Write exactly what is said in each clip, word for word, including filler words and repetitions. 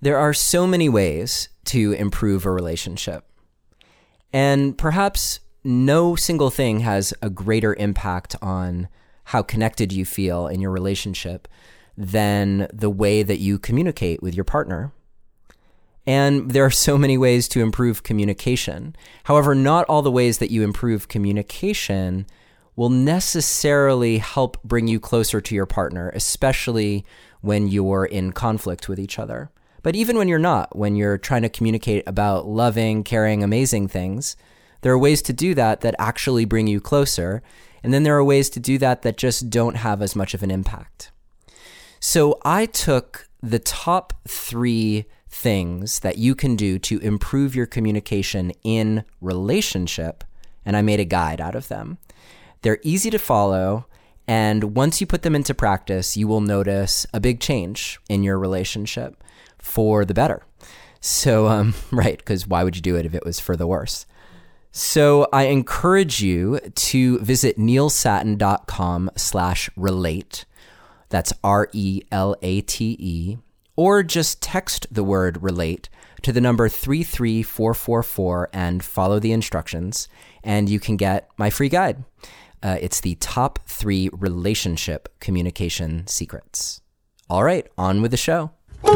There are so many ways to improve a relationship. And perhaps no single thing has a greater impact on how connected you feel in your relationship than the way that you communicate with your partner. And there are so many ways to improve communication. However, not all the ways that you improve communication will necessarily help bring you closer to your partner, especially when you're in conflict with each other. But even when you're not, when you're trying to communicate about loving, caring, amazing things, there are ways to do that that actually bring you closer. And then there are ways to do that that just don't have as much of an impact. So I took the top three things that you can do to improve your communication in relationship, and I made a guide out of them. They're easy to follow, and once you put them into practice, you will notice a big change in your relationship for the better. So, um, right, because why would you do it if it was for the worse? So I encourage you to visit neilsattin.com slash relate. That's R E L A T E. Or just text the word relate to the number three three four four four and follow the instructions, and you can get my free guide. Uh, it's the top three relationship communication secrets. All right, on with the show.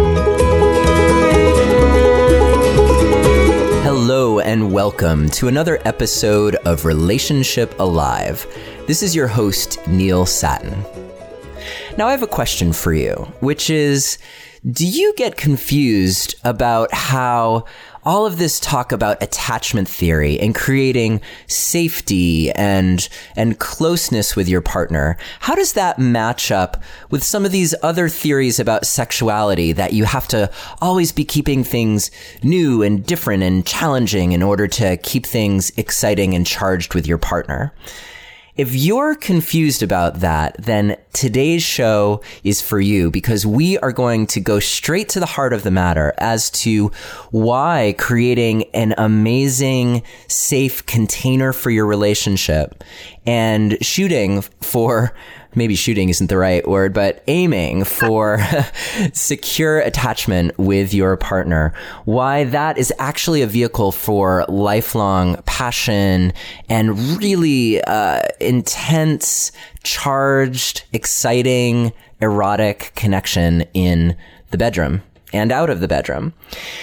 Hello and welcome to another episode of Relationship Alive. This is your host, Neil Sattin. Now I have a question for you, which is, do you get confused about how all of this talk about attachment theory and creating safety and and closeness with your partner, how does that match up with some of these other theories about sexuality, that you have to always be keeping things new and different and challenging in order to keep things exciting and charged with your partner? If you're confused about that, then today's show is for you, because we are going to go straight to the heart of the matter as to why creating an amazing, safe container for your relationship and shooting for, maybe shooting isn't the right word, but aiming for secure attachment with your partner, why that is actually a vehicle for lifelong passion and really uh, intense, charged, exciting, erotic connection in the bedroom and out of the bedroom.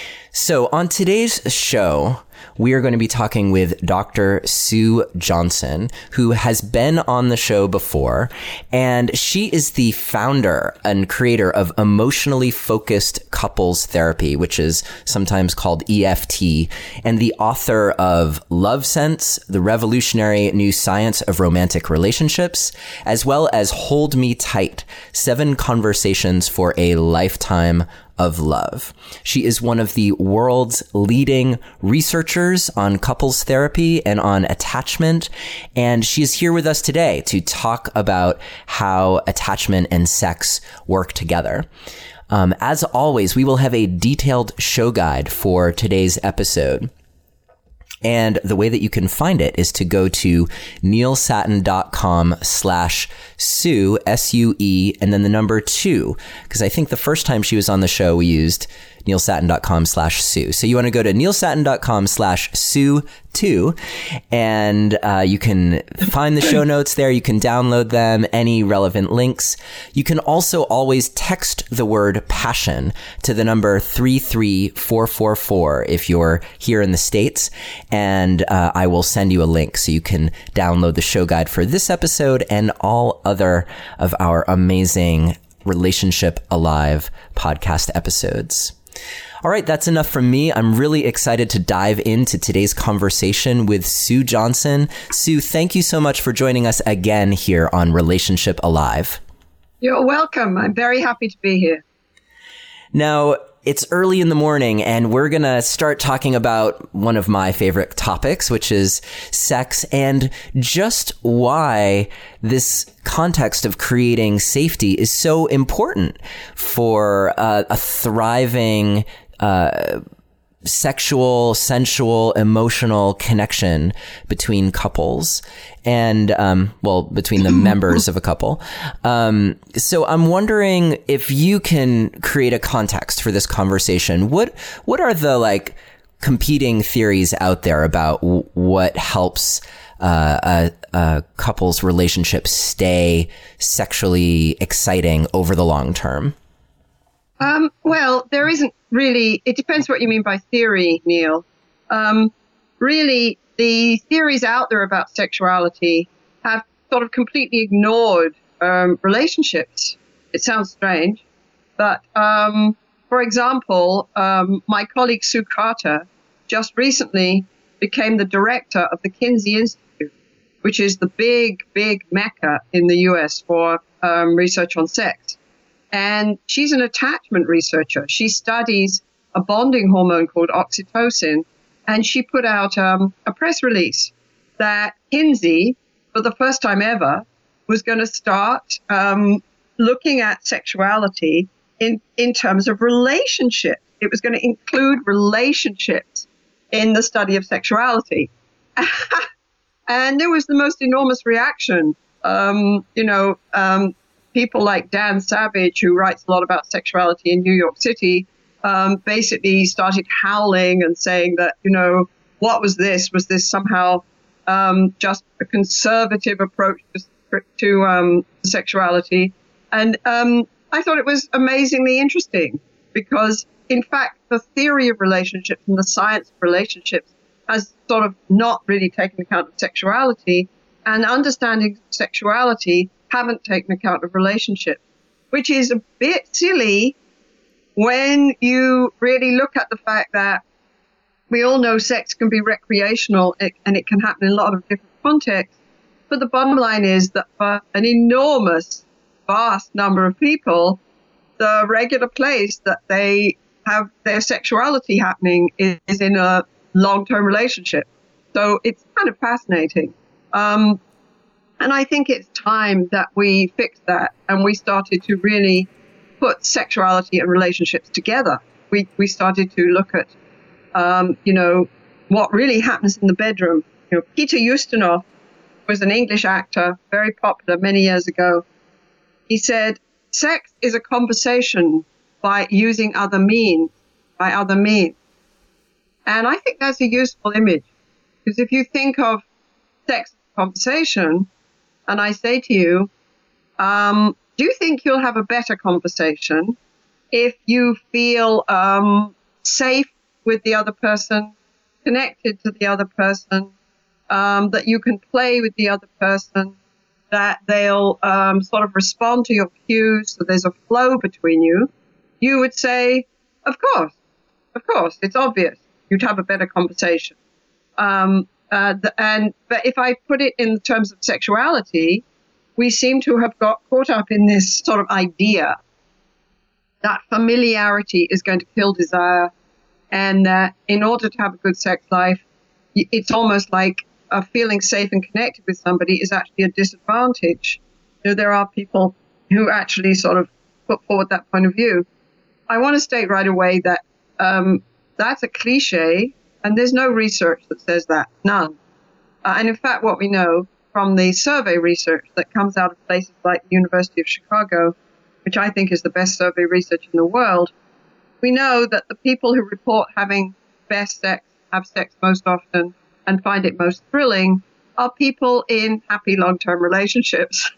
So on today's show, we are going to be talking with Doctor Sue Johnson, who has been on the show before, and she is the founder and creator of Emotionally Focused Couples Therapy, which is sometimes called E F T, and the author of Love Sense, The Revolutionary New Science of Romantic Relationships, as well as Hold Me Tight, Seven Conversations for a Lifetime of Love. She is one of the world's leading researchers on couples therapy and on attachment, and she is here with us today to talk about how attachment and sex work together. Um, as always, we will have a detailed show guide for today's episode. And the way that you can find it is to go to neilsattin.com slash Sue, S U E, and then the number two, because I think the first time she was on the show, we used neilsattin.com slash Sue. So you want to go to neilsattin.com slash Sue two, and uh, you can find the show notes there. You can download them, any relevant links. You can also always text the word passion to the number three three four four four if you're here in the States, and uh, I will send you a link so you can download the show guide for this episode and all other of our amazing Relationship Alive podcast episodes. All right, that's enough from me. I'm really excited to dive into today's conversation with Sue Johnson. Sue, thank you so much for joining us again here on Relationship Alive. You're welcome. I'm very happy to be here. Now, it's early in the morning, and we're going to start talking about one of my favorite topics, which is sex, and just why this context of creating safety is so important for uh, a thriving, uh, sexual, sensual, emotional connection between couples and, um, well, between the members of a couple. Um, so I'm wondering if you can create a context for this conversation. What, what are the like competing theories out there about w- what helps uh, a, a couple's relationship stay sexually exciting over the long term? Um, well, there isn't really, it depends what you mean by theory, Neil. Um, really, the theories out there about sexuality have sort of completely ignored um, relationships. It sounds strange, but um, for example, um, my colleague Sue Carter just recently became the director of the Kinsey Institute, which is the big, big mecca in the U S for um, research on sex. And she's an attachment researcher. She studies a bonding hormone called oxytocin. And she put out um, a press release that Kinsey, for the first time ever, was going to start um, looking at sexuality in, in terms of relationships. It was going to include relationships in the study of sexuality. And there was the most enormous reaction. Um, you know, um, people like Dan Savage, who writes a lot about sexuality in New York City, um, basically started howling and saying that, you know, what was this? Was this somehow um, just a conservative approach to, to um, sexuality? And um, I thought it was amazingly interesting because, in fact, the theory of relationships and the science of relationships has sort of not really taken account of sexuality, and understanding sexuality haven't taken account of relationships, which is a bit silly when you really look at the fact that we all know sex can be recreational and it can happen in a lot of different contexts. But the bottom line is that for an enormous, vast number of people, the regular place that they have their sexuality happening is, is in a long-term relationship. So it's kind of fascinating. Um, And I think it's time that we fixed that and we started to really put sexuality and relationships together. We we started to look at, um, you know, what really happens in the bedroom. You know, Peter Ustinov was an English actor, very popular many years ago. He said, sex is a conversation by using other means, by other means. And I think that's a useful image because if you think of sex as a conversation, and I say to you, um, do you think you'll have a better conversation if you feel um, safe with the other person, connected to the other person, um, that you can play with the other person, that they'll um, sort of respond to your cues, so there's a flow between you? You would say, of course, of course, it's obvious. You'd have a better conversation. Um, Uh, the, and but if I put it in terms of sexuality, we seem to have got caught up in this sort of idea that familiarity is going to kill desire, and that in order to have a good sex life, it's almost like uh, feeling safe and connected with somebody is actually a disadvantage. You know, there are people who actually sort of put forward that point of view. I want to state right away that um, that's a cliche. And there's no research that says that, none. Uh, and in fact, what we know from the survey research that comes out of places like the University of Chicago, which I think is the best survey research in the world, we know that the people who report having best sex, have sex most often, and find it most thrilling are people in happy long-term relationships.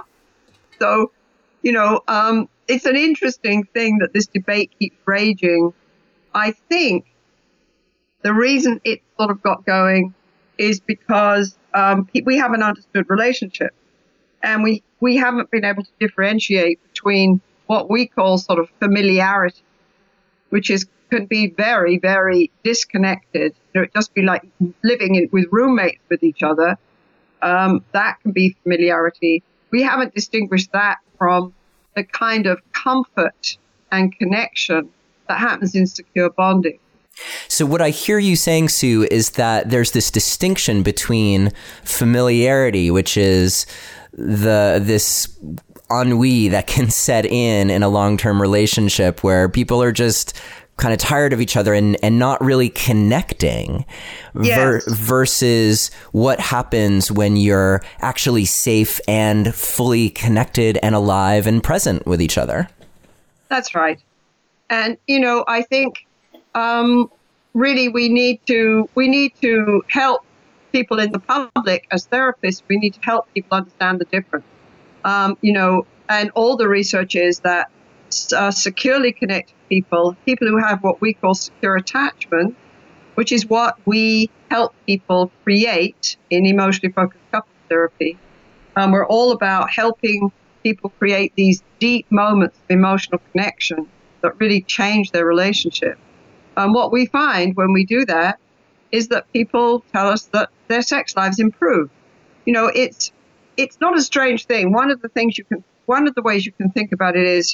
So, you know, um, it's an interesting thing that this debate keeps raging. I think the reason it sort of got going is because um, we haven't understood relationships, and we, we haven't been able to differentiate between what we call sort of familiarity, which is can be very, very disconnected. You know, it just be like living in, with roommates with each other. Um, that can be familiarity. We haven't distinguished that from the kind of comfort and connection that happens in secure bonding. So what I hear you saying, Sue, is that there's this distinction between familiarity, which is the this ennui that can set in in a long-term relationship where people are just kind of tired of each other and, and not really connecting yes. ver- versus what happens when you're actually safe and fully connected and alive and present with each other. That's right. And, you know, I think um, really we need to we need to help people in the public as therapists. We need to help people understand the difference. Um, you know, and all the research is that uh, securely connected people, people who have what we call secure attachment, which is what we help people create in emotionally focused couples therapy. Um, we're all about helping people create these deep moments of emotional connection that really change their relationship. And what we find when we do that is that people tell us that their sex lives improve. You know, it's it's not a strange thing. One of the things you can, one of the ways you can think about it is,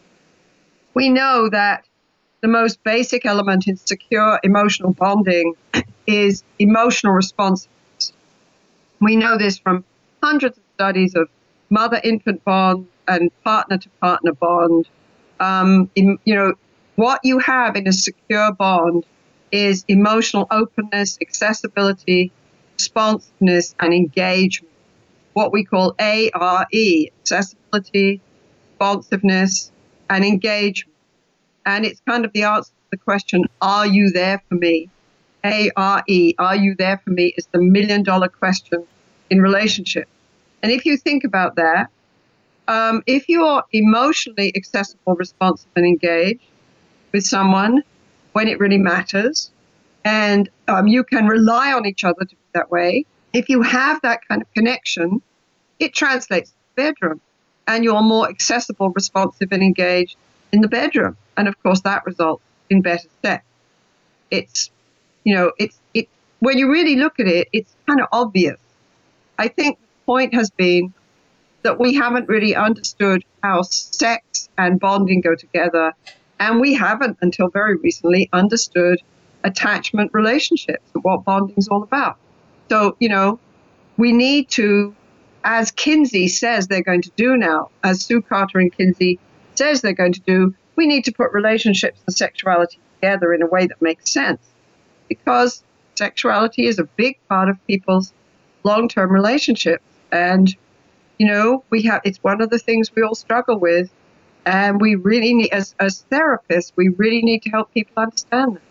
we know that the most basic element in secure emotional bonding is emotional responsiveness. We know this from hundreds of studies of mother-infant bond and partner-to-partner bond. Um, in, you know, what you have in a secure bond is emotional openness, accessibility, responsiveness, and engagement. What we call A R E, accessibility, responsiveness, and engagement. And it's kind of the answer to the question, are you there for me? A R E, are you there for me, is the million dollar question in relationships. And if you think about that, um, if you're emotionally accessible, responsive, and engaged with someone when it really matters, and um, you can rely on each other to be that way, if you have that kind of connection, it translates to the bedroom. And you're more accessible, responsive, and engaged in the bedroom. And of course, that results in better sex. It's, you know, it's, it, when you really look at it, it's kind of obvious. I think the point has been that we haven't really understood how sex and bonding go together. And we haven't, until very recently, understood attachment relationships and what bonding is all about. So, you know, we need to, as Kinsey says they're going to do now, as Sue Carter and Kinsey says they're going to do, we need to put relationships and sexuality together in a way that makes sense. Because sexuality is a big part of people's long-term relationships. And, you know, we have, it's one of the things we all struggle with. And we really need, as, as therapists, we really need to help people understand that.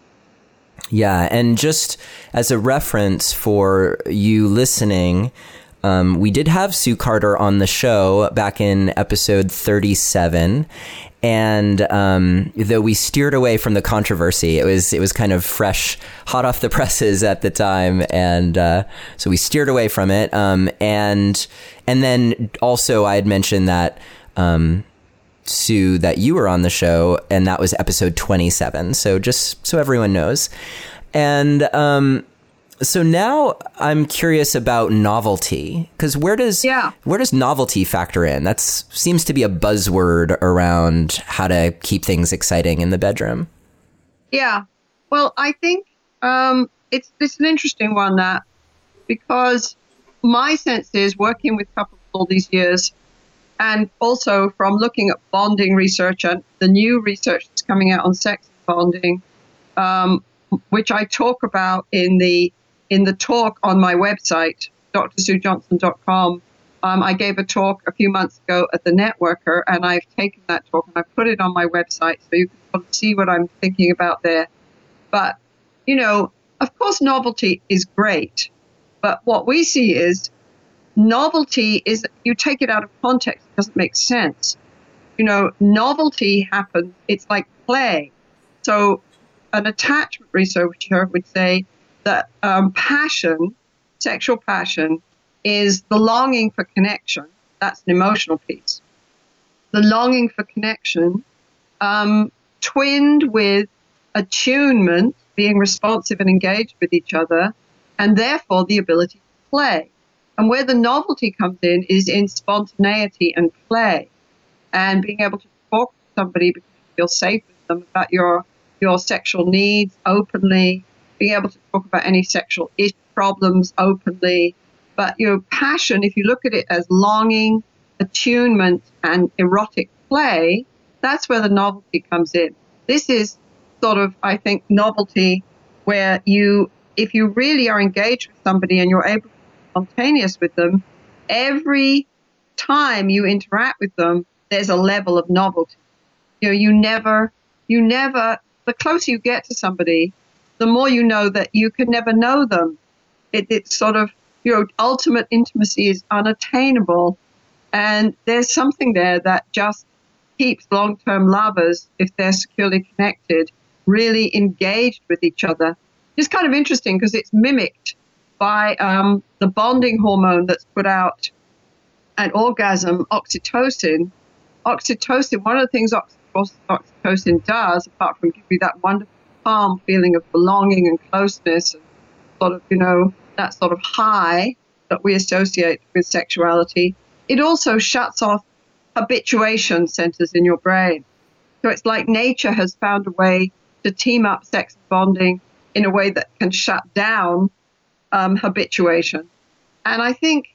Yeah. And just as a reference for you listening, um, we did have Sue Carter on the show back in episode thirty-seven. And um, though we steered away from the controversy, it was it was kind of fresh, hot off the presses at the time, and uh, so we steered away from it. Um, and and then also I had mentioned that um, Sue, that you were on the show, and that was episode twenty-seven. So just so everyone knows, and um, so now I'm curious about novelty, because where does yeah. where does novelty factor in? That seems to be a buzzword around how to keep things exciting in the bedroom. Yeah, well, I think um, it's it's an interesting one, that, because my sense is, working with couples all these years, and also from looking at bonding research and the new research that's coming out on sex bonding, um, which I talk about in the in the talk on my website, D R sue johnson dot com. Um, I gave a talk a few months ago at the Networker, and I've taken that talk and I've put it on my website so you can see what I'm thinking about there. But, you know, of course, novelty is great. But what we see is novelty is, you take it out of context, it doesn't make sense. You know, novelty happens, it's like play. So an attachment researcher would say that um, passion, sexual passion, is the longing for connection. That's an emotional piece. The longing for connection, um, twinned with attunement, being responsive and engaged with each other, and therefore the ability to play. And where the novelty comes in is in spontaneity and play, and being able to talk to somebody because you feel safe with them about your your sexual needs openly, being able to talk about any sexual issue, problems openly. But your passion, if you look at it as longing, attunement, and erotic play, that's where the novelty comes in. This is sort of, I think, novelty where you, if you really are engaged with somebody and you're able to be spontaneous with them, every time you interact with them, there's a level of novelty. You know, you never, you never, the closer you get to somebody, the more you know that you could never know them. It, it's sort of, you know, ultimate intimacy is unattainable. And there's something there that just keeps long-term lovers, if they're securely connected, really engaged with each other. It's kind of interesting because it's mimicked by um, the bonding hormone that's put out at orgasm, oxytocin. Oxytocin, one of the things oxytocin does, apart from give you that wonderful calm feeling of belonging and closeness, and sort of, you know, that sort of high that we associate with sexuality, it also shuts off habituation centers in your brain. So it's like nature has found a way to team up sex and bonding in a way that can shut down um, habituation. And I think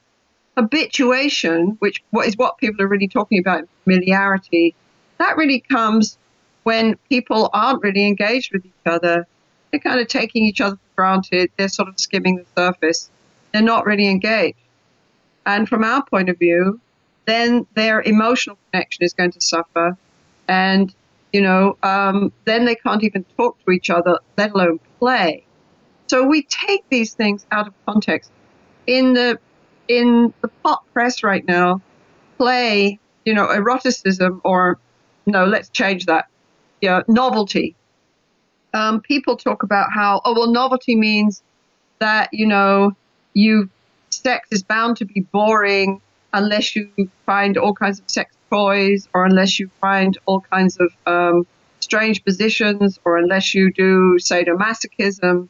habituation, which is what people are really talking about in familiarity, that really comes when people aren't really engaged with each other. They're kind of taking each other for granted. They're sort of skimming the surface. They're not really engaged. And from our point of view, then their emotional connection is going to suffer. And, you know, um, then they can't even talk to each other, let alone play. So we take these things out of context. In the in the pop press right now, play, you know, eroticism, or no, let's change that. Yeah, novelty. Um, people talk about how, oh, well, novelty means that, you know, you sex is bound to be boring unless you find all kinds of sex toys, or unless you find all kinds of um, strange positions, or unless you do sadomasochism.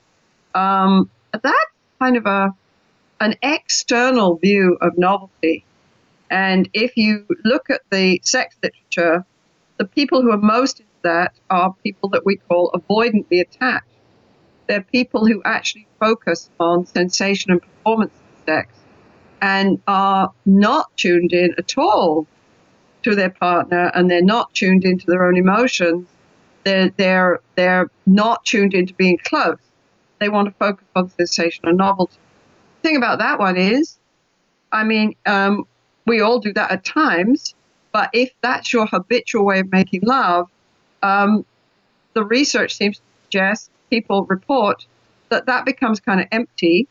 Um, that's kind of a an external view of novelty. And if you look at the sex literature, the people who are most into that are people that we call avoidantly attached. They're people who actually focus on sensation and performance in sex and are not tuned in at all to their partner, and they're not tuned into their own emotions. They're, they're, they're not tuned into being close. They want to focus on sensation and novelty. The thing about that one is, I mean, um, we all do that at times, but if that's your habitual way of making love, um, the research seems to suggest, people report, that that becomes kind of empty,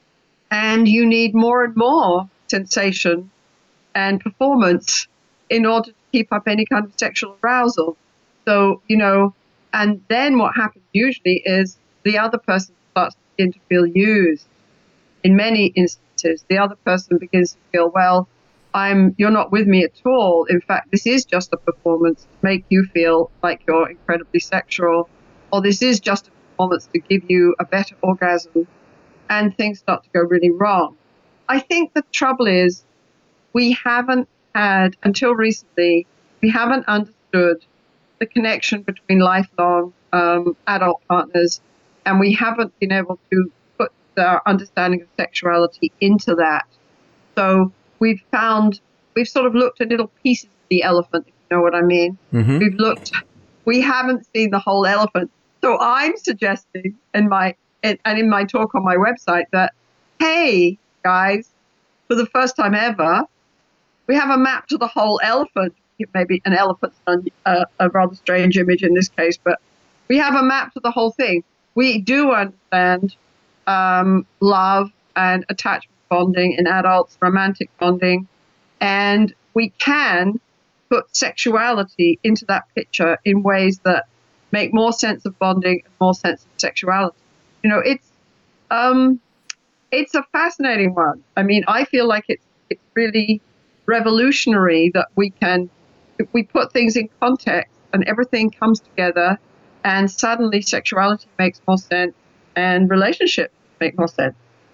and you need more and more sensation and performance in order to keep up any kind of sexual arousal. So, you know, and then what happens usually is the other person starts to begin to feel used. In many instances, the other person begins to feel, well, I'm, you're not with me at all. In fact, this is just a performance to make you feel like you're incredibly sexual, or this is just a performance to give you a better orgasm, and things start to go really wrong. I think the trouble is we haven't had, until recently, we haven't understood the connection between lifelong um, adult partners, and we haven't been able to put our understanding of sexuality into that. So we've found, we've sort of looked at little pieces of the elephant, if you know what I mean. Mm-hmm. We've looked, we haven't seen the whole elephant. So I'm suggesting in my, and in my talk on my website that, hey, guys, for the first time ever, we have a map to the whole elephant. Maybe an elephant's a, a rather strange image in this case, but we have a map to the whole thing. We do understand um, love and attachment bonding in adults, romantic bonding, and we can put sexuality into that picture in ways that make more sense of bonding and more sense of sexuality. You know, it's um, it's a fascinating one. I mean, I feel like it's it's really revolutionary that we can, if we put things in context and everything comes together, and suddenly sexuality makes more sense and relationships make more sense.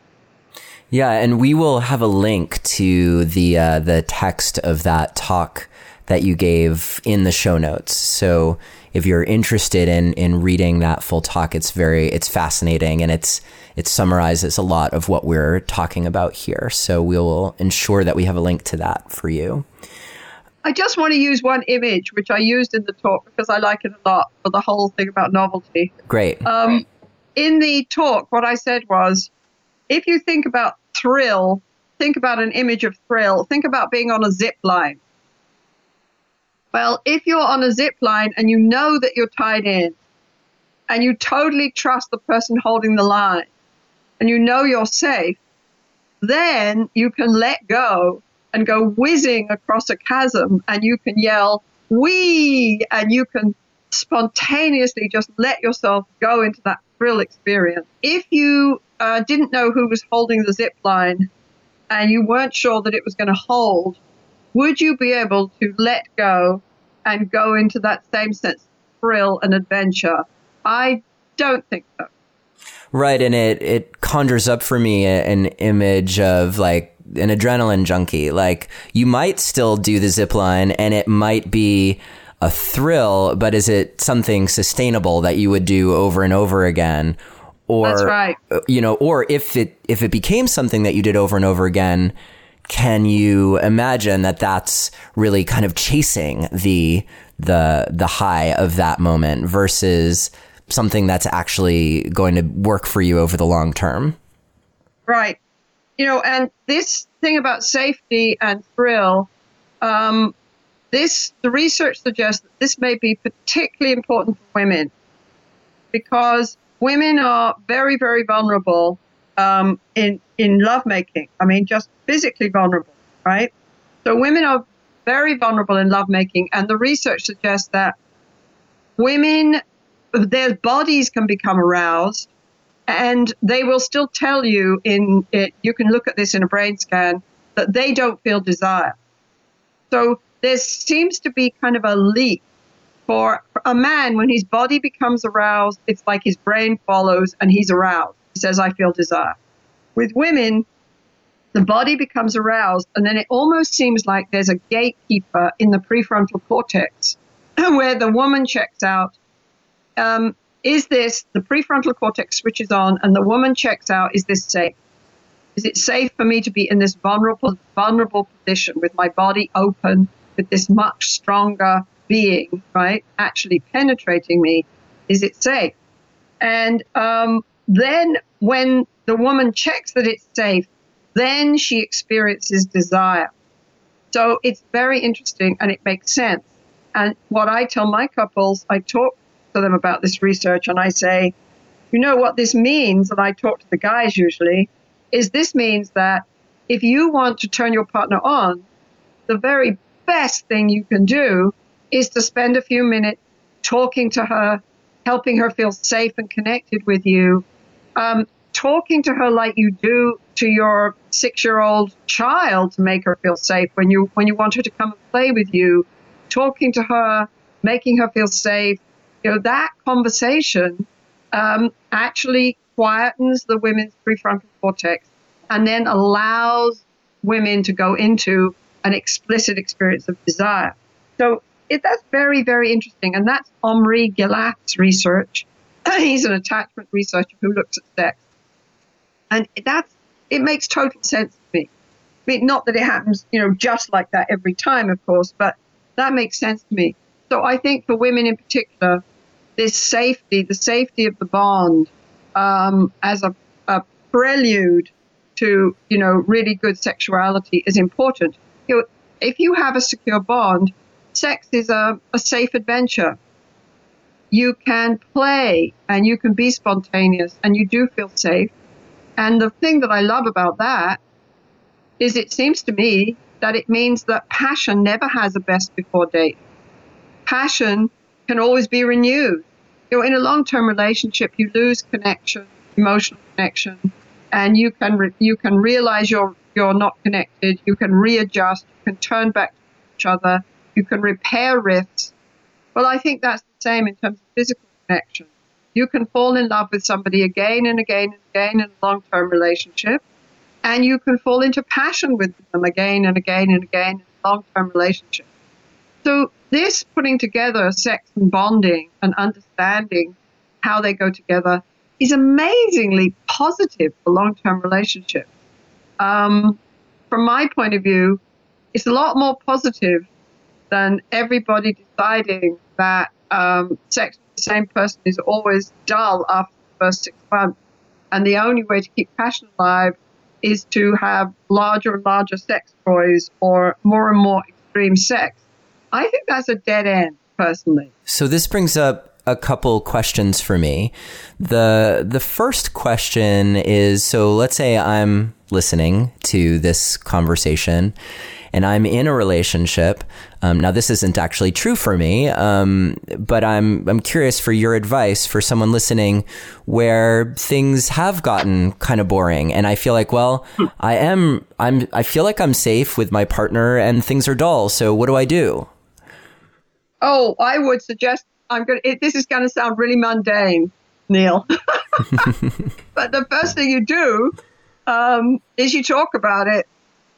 Yeah, and we will have a link to the uh, the text of that talk that you gave in the show notes. So if you're interested in in reading that full talk, it's very it's fascinating, and it's it summarizes a lot of what we're talking about here. So we will ensure that we have a link to that for you. I just want to use one image, which I used in the talk because I like it a lot for the whole thing about novelty. Great. Um, in the talk, what I said was, if you think about thrill, think about an image of thrill. Think about being on a zip line. Well, if you're on a zip line and you know that you're tied in and you totally trust the person holding the line and you know you're safe, then you can let go and go whizzing across a chasm and you can yell, wee, and you can spontaneously just let yourself go into that thrill experience. If you uh, didn't know who was holding the zip line and you weren't sure that it was going to hold, would you be able to let go and go into that same sense of thrill and adventure? I don't think so. Right, and it, it conjures up for me a, an image of like an adrenaline junkie. Like you might still do the zip line and it might be a thrill, but is it something sustainable that you would do over and over again? Or, That's right. You know, or if it if it became something that you did over and over again, can you imagine that that's really kind of chasing the the the high of that moment versus something that's actually going to work for you over the long term? Right. You know, and this thing about safety and thrill, um, this the research suggests that this may be particularly important for women because women are very, very vulnerable um, in in lovemaking. I mean, just physically vulnerable, right? So women are very vulnerable in lovemaking, and the research suggests that women, their bodies can become aroused, and they will still tell you in it, you can look at this in a brain scan, that they don't feel desire. So there seems to be kind of a leap for a man when his body becomes aroused. It's like his brain follows and he's aroused. He says, I feel desire. With women, the body becomes aroused, and then it almost seems like there's a gatekeeper in the prefrontal cortex where the woman checks out. Um, is this, the prefrontal cortex switches on and the woman checks out, is this safe? Is it safe for me to be in this vulnerable, vulnerable position with my body open, with this much stronger being, right, actually penetrating me? Is it safe? And um, then when the woman checks that it's safe, then she experiences desire. So it's very interesting and it makes sense. And what I tell my couples, I talk to them about this research and I say, you know what this means, and I talk to the guys usually, is this means that if you want to turn your partner on, the very best thing you can do is to spend a few minutes talking to her, helping her feel safe and connected with you, um, talking to her like you do to your six-year-old child to make her feel safe when you when you want her to come and play with you, talking to her, making her feel safe. You know, that conversation um, actually quietens the women's prefrontal cortex and then allows women to go into an explicit experience of desire. So it, that's very, very interesting. And that's Omri Gilat's research. He's an attachment researcher who looks at sex. And that's, it makes total sense to me. I mean, not that it happens, you know, just like that every time, of course, but that makes sense to me. So I think for women in particular, this safety, the safety of the bond um, as a, a prelude to, you know, really good sexuality is important. You know, if you have a secure bond, sex is a, a safe adventure. You can play and you can be spontaneous and you do feel safe. And the thing that I love about that is it seems to me that it means that passion never has a best before date. Passion can always be renewed. You know, in a long-term relationship, you lose connection, emotional connection, and you can re- you can realize you're you're not connected. You can readjust. You can turn back to each other. You can repair rifts. Well, I think that's the same in terms of physical connection. You can fall in love with somebody again and again and again in a long-term relationship, and you can fall into passion with them again and again and again in a long-term relationship. So this putting together sex and bonding and understanding how they go together is amazingly positive for long-term relationships. Um, from my point of view, it's a lot more positive than everybody deciding that um, sex with the same person is always dull after the first six months. And the only way to keep passion alive is to have larger and larger sex toys or more and more extreme sex. I think that's a dead end, personally. So this brings up a couple questions for me. The the first question is, so let's say I'm listening to this conversation and I'm in a relationship. Um, now, this isn't actually true for me, um, but I'm I'm curious for your advice for someone listening where things have gotten kind of boring, and I feel like, well, I am I'm I feel like I'm safe with my partner, and things are dull. So what do I do? Oh, I would suggest I'm going. It, this is going to sound really mundane, Neil, but the first thing you do um, is you talk about it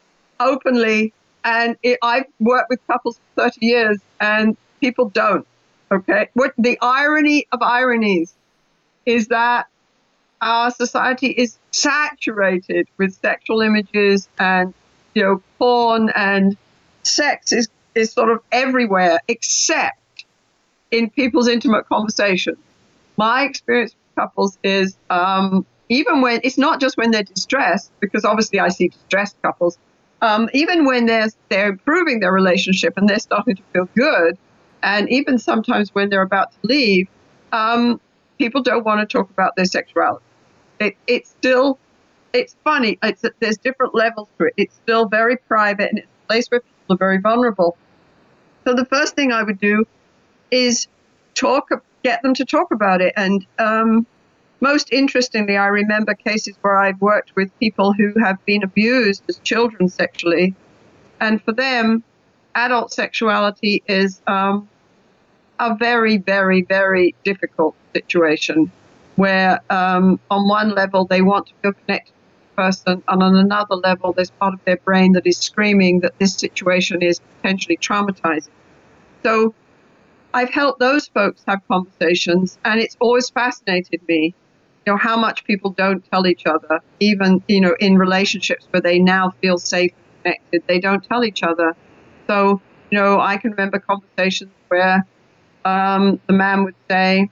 openly. And it, I've worked with couples for thirty years, and people don't, okay? What the irony of ironies is that our society is saturated with sexual images and, you know, porn, and sex is, is sort of everywhere except in people's intimate conversations. My experience with couples is um, even when, it's not just when they're distressed, because obviously I see distressed couples, Um, even when they're, they're improving their relationship and they're starting to feel good, and even sometimes when they're about to leave, um, people don't want to talk about their sexuality. It, it's still, it's funny, it's, there's different levels to it. It's still very private, and it's a place where people are very vulnerable. So the first thing I would do is talk, get them to talk about it. And um, most interestingly, I remember cases where I've worked with people who have been abused as children sexually. And for them, adult sexuality is um, a very, very, very difficult situation where um, on one level they want to feel connected to the person, and on another level there's part of their brain that is screaming that this situation is potentially traumatizing. So I've helped those folks have conversations, and it's always fascinated me, you know, how much people don't tell each other, even, you know, in relationships where they now feel safe and connected, they don't tell each other. So, you know, I can remember conversations where um, the man would say,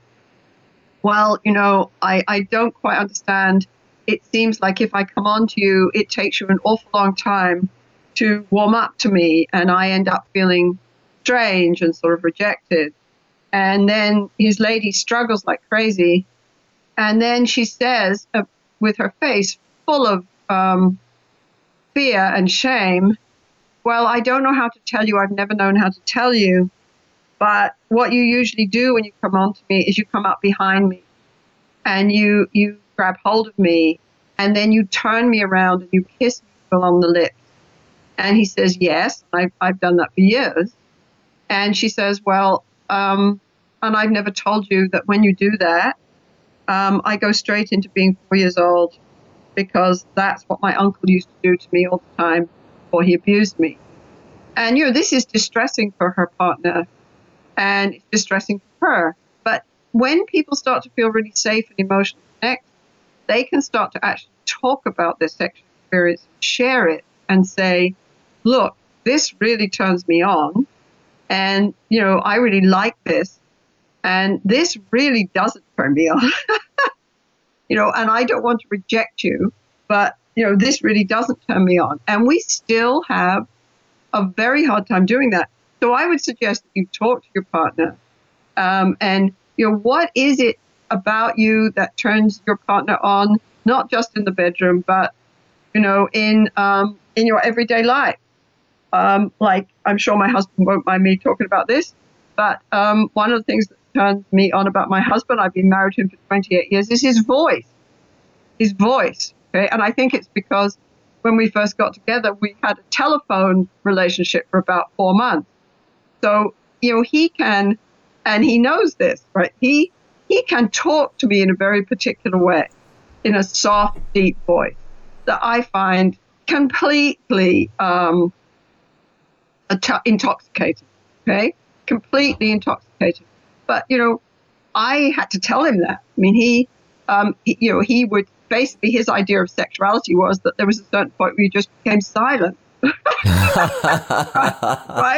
well, you know, I, I don't quite understand. It seems like if I come on to you, it takes you an awful long time to warm up to me, and I end up feeling strange and sort of rejected. And then his lady struggles like crazy. And then she says, uh, with her face full of um, fear and shame, well, I don't know how to tell you. I've never known how to tell you. But what you usually do when you come on to me is you come up behind me and you, you grab hold of me, and then you turn me around and you kiss me along the lips. And he says, yes, I've, I've done that for years. And she says, well, um, and I've never told you that when you do that, Um, I go straight into being four years old, because that's what my uncle used to do to me all the time before he abused me. And, you know, this is distressing for her partner, and it's distressing for her. But when people start to feel really safe and emotionally connected, they can start to actually talk about their sexual experience, share it, and say, look, this really turns me on, and, you know, I really like this. And this really doesn't turn me on, you know, and I don't want to reject you, but, you know, this really doesn't turn me on. And we still have a very hard time doing that. So I would suggest that you talk to your partner um, and, you know, what is it about you that turns your partner on, not just in the bedroom, but, you know, in um, in your everyday life. Um, like, I'm sure my husband won't mind me talking about this, but um, one of the things that turns me on about my husband, I've been married to him for twenty-eight years, is his voice. His voice. Okay? And I think it's because when we first got together, we had a telephone relationship for about four months. So, you know, he can, and he knows this, right? He he can talk to me in a very particular way, in a soft, deep voice that I find completely um, intoxicating, okay? Completely intoxicating. But, you know, I had to tell him that. I mean, he, um, he, you know, he would, basically his idea of sexuality was that there was a certain point where you just became silent. right? right?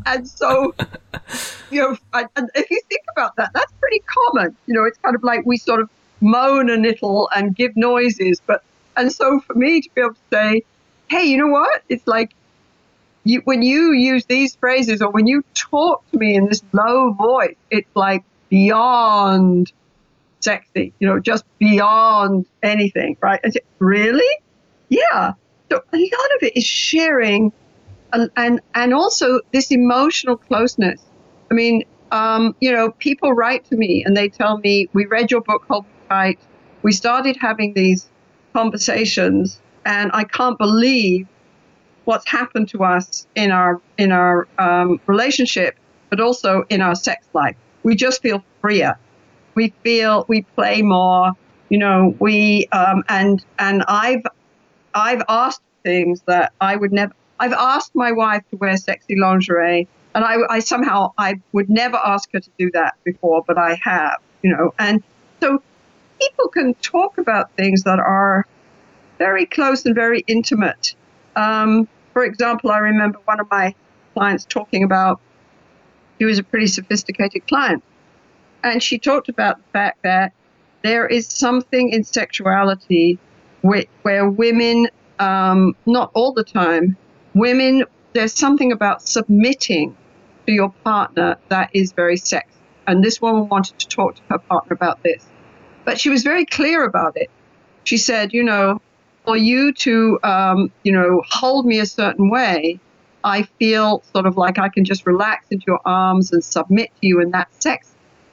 And so, you know, and if you think about that, that's pretty common. You know, it's kind of like we sort of moan a little and give noises. But, and so for me to be able to say, hey, you know what? It's like you, when you use these phrases or when you talk to me in this low voice, it's like beyond sexy, you know, just beyond anything, right? I said, really? Yeah. So a lot of it is sharing and, and, and also this emotional closeness. I mean, um, you know, people write to me and they tell me, we read your book, Hold Me Tight. We started having these conversations and I can't believe what's happened to us in our, in our um, relationship, but also in our sex life. We just feel freer. We feel we play more, you know, we, um, and, and I've, I've asked things that I would never, I've asked my wife to wear sexy lingerie and I, I somehow, I would never ask her to do that before, but I have, you know, and so people can talk about things that are very close and very intimate. Um, for example, I remember one of my clients talking about, he was a pretty sophisticated client. And she talked about the fact that there is something in sexuality where, where women, um, not all the time, women, there's something about submitting to your partner that is very sexy. And this woman wanted to talk to her partner about this. But she was very clear about it. She said, you know, for you to, um, you know, hold me a certain way, I feel sort of like I can just relax into your arms and submit to you, and that's sexy.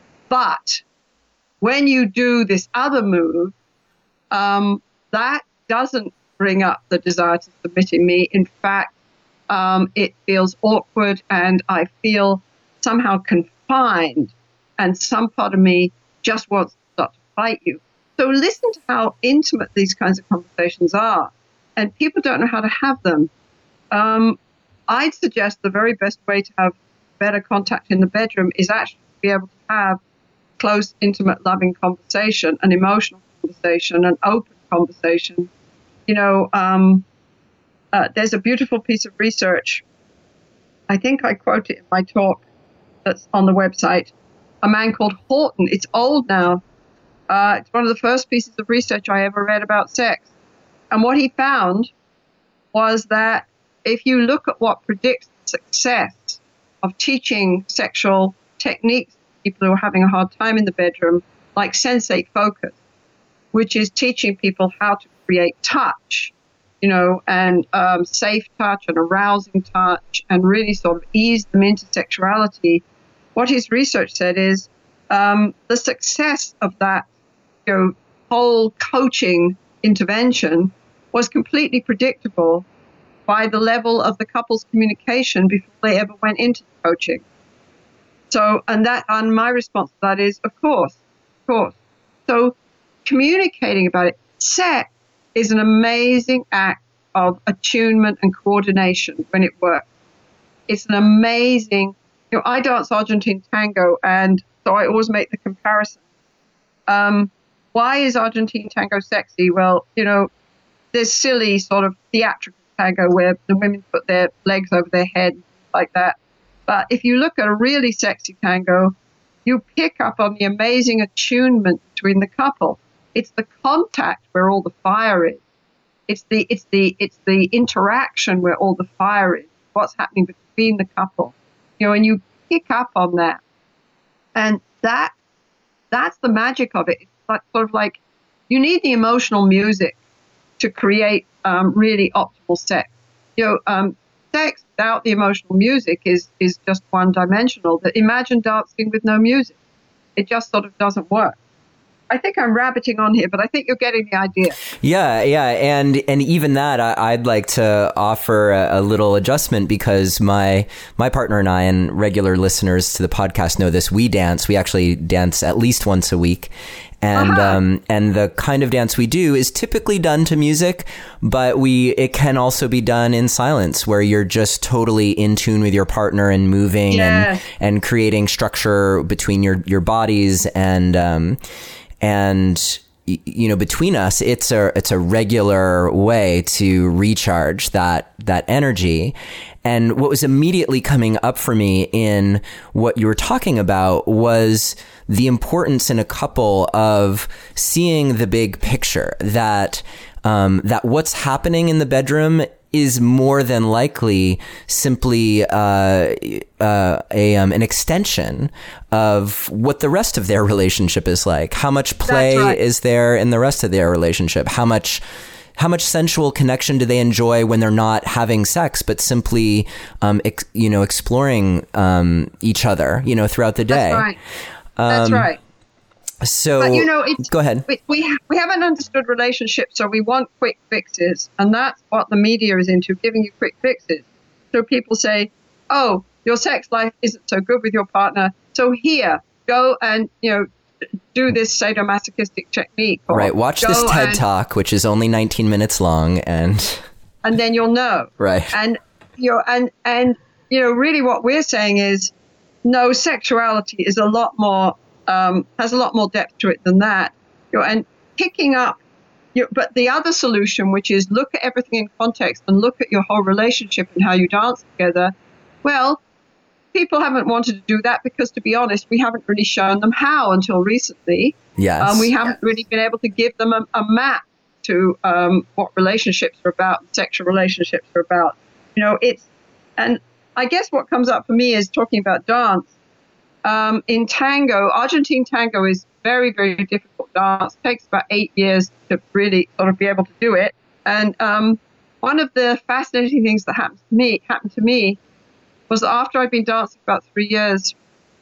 But when you do this other move, um, that doesn't bring up the desire to submit in me. In fact, um, it feels awkward and I feel somehow confined and some part of me just wants to start to fight you. So listen to how intimate these kinds of conversations are. And people don't know how to have them. Um, I'd suggest the very best way to have better contact in the bedroom is actually to be able to have close, intimate, loving conversation, an emotional conversation, an open conversation. You know, um, uh, there's a beautiful piece of research. I think I quote it in my talk that's on the website. A man called Horton. It's old now. Uh, it's one of the first pieces of research I ever read about sex. And what he found was that if you look at what predicts the success of teaching sexual techniques, people who are having a hard time in the bedroom, like sensate focus, which is teaching people how to create touch, you know, and um, safe touch and arousing touch and really sort of ease them into sexuality. What his research said is um, the success of that, you know, whole coaching intervention was completely predictable by the level of the couple's communication before they ever went into the coaching. So, and that, and my response to that is, of course, of course. So communicating about it. Sex is an amazing act of attunement and coordination when it works. It's an amazing, you know, I dance Argentine tango, and so I always make the comparison. Um, why is Argentine tango sexy? Well, you know, there's silly sort of theatrical tango where the women put their legs over their head like that. But if you look at a really sexy tango, you pick up on the amazing attunement between the couple. It's the contact where all the fire is. It's the it's the it's the interaction where all the fire is. What's happening between the couple, you know, and you pick up on that, and that that's the magic of it. It's like, sort of like you need the emotional music to create um, really optimal sex. You know, um, sex without the emotional music is is just one dimensional. That imagine dancing with no music. It just sort of doesn't work. I think I'm rabbiting on here, but I think you're getting the idea. Yeah, yeah, and and even that, I, I'd like to offer a, a little adjustment because my my partner and I, and regular listeners to the podcast know this. We dance. We actually dance at least once a week, and uh-huh. um, and the kind of dance we do is typically done to music, but we it can also be done in silence, where you're just totally in tune with your partner and moving yeah. and and creating structure between your your bodies and. Um, And, you know, between us, it's a, it's a regular way to recharge that, that energy. And what was immediately coming up for me in what you were talking about was the importance in a couple of seeing the big picture, that um, that what's happening in the bedroom is more than likely simply uh, uh, a um, an extension of what the rest of their relationship is like. How much play right. is there in the rest of their relationship? How much how much sensual connection do they enjoy when they're not having sex, but simply um, ex- you know exploring um, each other you know throughout the day? That's right. That's um, right. So, but, you know, it's, go ahead. We, we we haven't understood relationships, so we want quick fixes, and that's what the media is into, giving you quick fixes. So people say, "Oh, your sex life isn't so good with your partner, so here, go and you know do this sadomasochistic technique." Or right. Watch this TED and, Talk, which is only nineteen minutes long, and and then you'll know. Right. And you know, and and you know, really, what we're saying is, no, sexuality is a lot more. Um, has a lot more depth to it than that. You know, and picking up, you know, but the other solution, which is look at everything in context and look at your whole relationship and how you dance together. Well, people haven't wanted to do that because, to be honest, we haven't really shown them how until recently. Yes. Um, we haven't really been able to give them a, a map to um, what relationships are about, sexual relationships are about. You know, it's, and I guess what comes up for me is talking about dance. Um, in tango, Argentine tango is very, very difficult dance. It takes about eight years to really sort of be able to do it. And um, one of the fascinating things that happened to me happened to me was that after I'd been dancing about three years,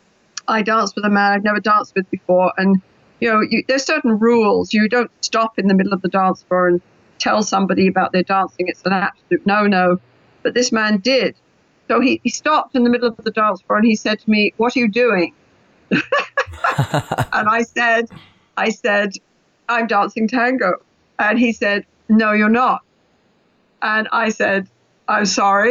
I danced with a man I'd never danced with before. And, you know, you, there's certain rules. You don't stop in the middle of the dance floor and tell somebody about their dancing. It's an absolute no-no. But this man did. So he, he stopped in the middle of the dance floor and he said to me, "What are you doing?" And I said, I said, "I'm dancing tango." And he said, "No, you're not." And I said, "I'm sorry."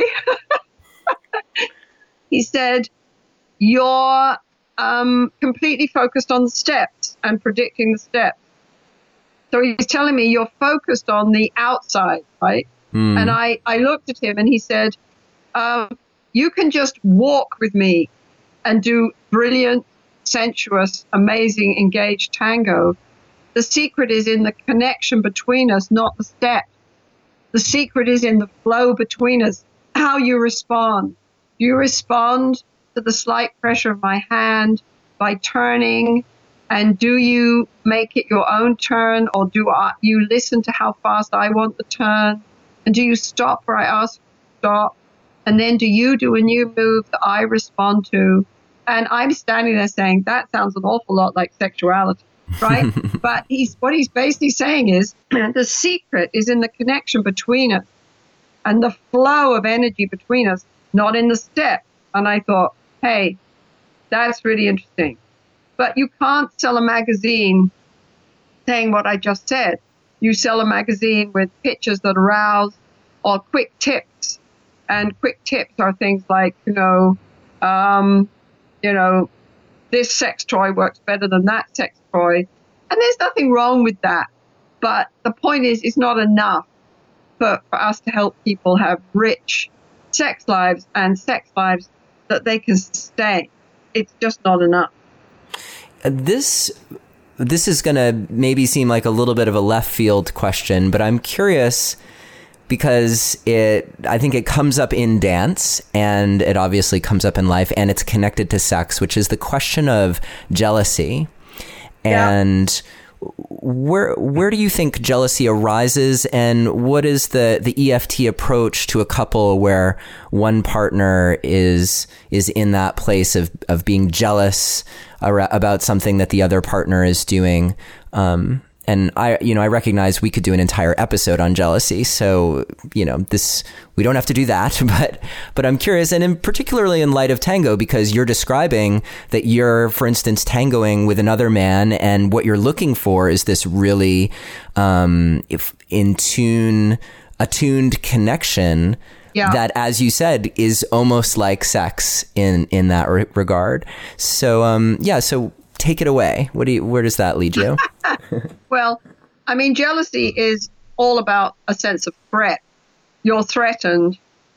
He said, "You're um, completely focused on the steps and predicting the steps." So he's telling me you're focused on the outside, right? Mm. And I, I looked at him and he said, um, "You can just walk with me and do brilliant, sensuous, amazing, engaged tango. The secret is in the connection between us, not the steps. The secret is in the flow between us, how you respond. Do you respond to the slight pressure of my hand by turning? And do you make it your own turn, or do I, you listen to how fast I want the turn? And do you stop where I ask you to stop? And then do you do a new move that I respond to?" And I'm standing there saying, that sounds an awful lot like sexuality, right? But he's what he's basically saying is the secret is in the connection between us and the flow of energy between us, not in the step. And I thought, hey, that's really interesting. But you can't sell a magazine saying what I just said. You sell a magazine with pictures that arouse or quick tips. And quick tips are things like, you know, um, you know, this sex toy works better than that sex toy. And there's nothing wrong with that. But the point is, it's not enough for, for us to help people have rich sex lives and sex lives that they can sustain. It's just not enough. This this is going to maybe seem like a little bit of a left field question, but I'm curious because it I think it comes up in dance and it obviously comes up in life and it's connected to sex, which is the question of jealousy. And yeah. where where do you think jealousy arises, and what is the, the E F T approach to a couple where one partner is is in that place of, of being jealous about something that the other partner is doing? Um, and I, you know, I recognize we could do an entire episode on jealousy. So, you know, this, we don't have to do that, but, but I'm curious. And in particularly in light of tango, because you're describing that you're, for instance, tangoing with another man, and what you're looking for is this really, um, if in tune, attuned connection. Yeah. That, as you said, is almost like sex in, in that re- regard. So, um, yeah, so take it away. What do you, where does that lead you? Well, I mean, jealousy is all about a sense of threat. You're threatened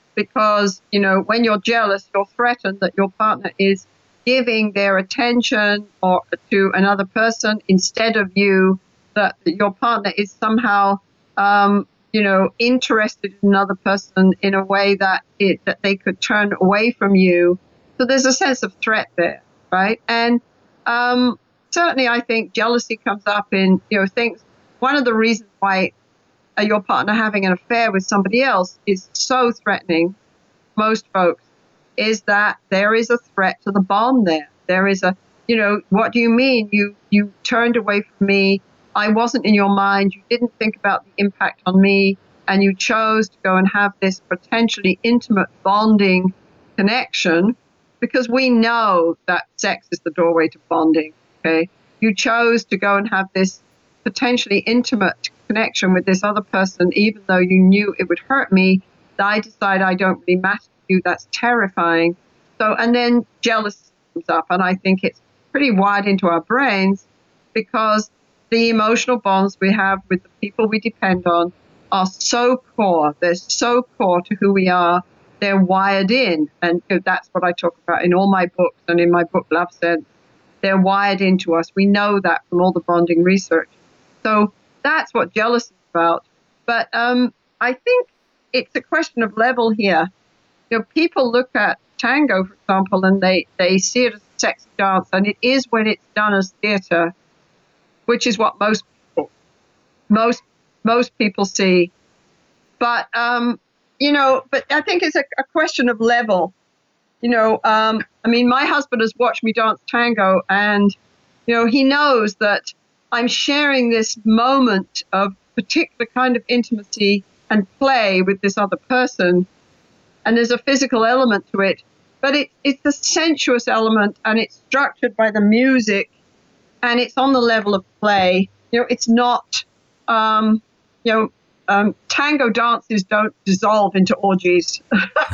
because, you know, when you're jealous, you're threatened that your partner is giving their attention or to another person instead of you, that your partner is somehow, um, you know, interested in another person in a way that it that they could turn away from you. So there's a sense of threat there, right? And um, certainly I think jealousy comes up in, you know, things. One of the reasons why uh, your partner having an affair with somebody else is so threatening, most folks, is that there is a threat to the bond there. There is a, you know, what do you mean? You you turned away from me. I wasn't in your mind. You didn't think about the impact on me, and you chose to go and have this potentially intimate bonding connection because we know that sex is the doorway to bonding, okay? You chose to go and have this potentially intimate connection with this other person, even though you knew it would hurt me. I decide I don't really matter to you. That's terrifying. So, and then jealousy comes up, and I think it's pretty wired into our brains because the emotional bonds we have with the people we depend on are so core. They're so core to who we are. They're wired in. And you know, that's what I talk about in all my books and in my book, Love Sense. They're wired into us. We know that from all the bonding research. So that's what jealousy is about. But um, I think it's a question of level here. You know, people look at tango, for example, and they, they see it as a sexy dance, and it is when it's done as theater, which is what most people, most most people see. But um, you know, but I think it's a, a question of level. You know, um, I mean, my husband has watched me dance tango, and you know, he knows that I'm sharing this moment of particular kind of intimacy and play with this other person, and there's a physical element to it, but it, it's a sensuous element, and it's structured by the music. And it's on the level of play. You know, it's not, um, you know, um, tango dances don't dissolve into orgies.